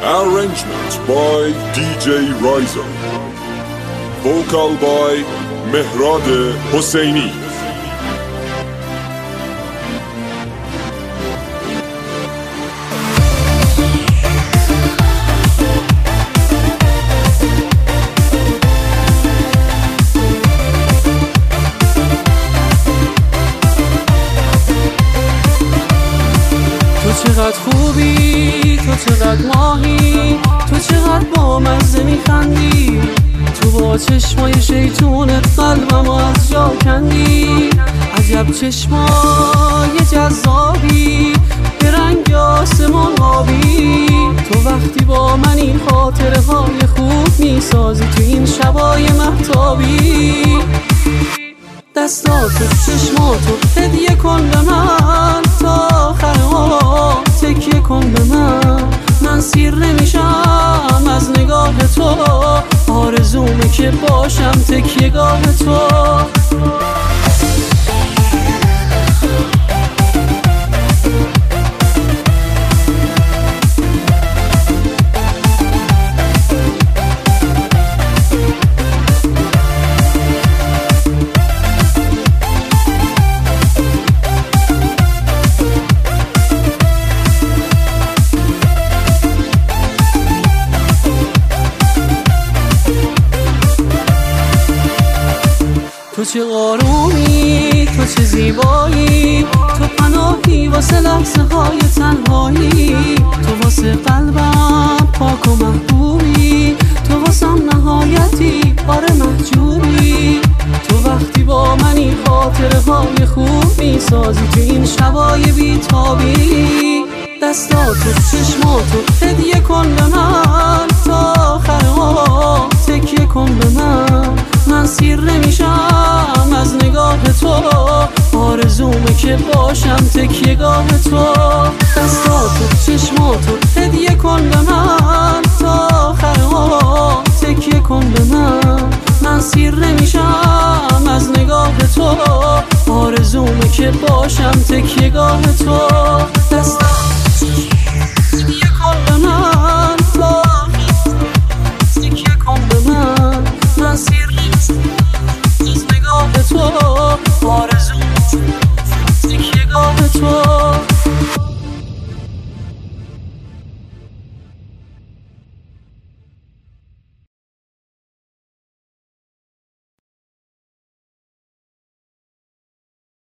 Arrangement by DJ Riser. Vocal by Mehrad Hosseini. تو چقدر خوبی، تو چقدر ماهی، تو چقدر با مزه میخندی، تو با چشمای شیطونت قلبمو از جا کندی. عجب چشمای جذابی، به رنگ آسمون آبی، تو وقتی با من این خاطره های خوب میسازی تو این شبای مهتابی. دستاتو چشماتو هدیه کن به من، تا آخر ها تکیه کن به من سیر نمیشم از نگاه تو، آرزومه که باشم تکیه گاه تو. تو چه آرومی، تو چه زیبایی، تو پناهی واسه لحظه های تنهایی، تو واسه قلبم پاک و محبوبی، تو واسم نهایتی آره محجوبی. تو وقتی با منی خاطره های خوب میسازی تو این شبای بیتابی. دستاتو چشماتو هدیه کن به من، تا آخر ها تکیه کن به من سیر نمیشم از نگاه تو، آرزومه که باشم تکیه گاه تو. دستاتو چشماتو هدیه کن به من، تا آخر ها تکیه کن به من سیر نمیشم از نگاه تو، آرزومه که باشم تکیه گاه تو.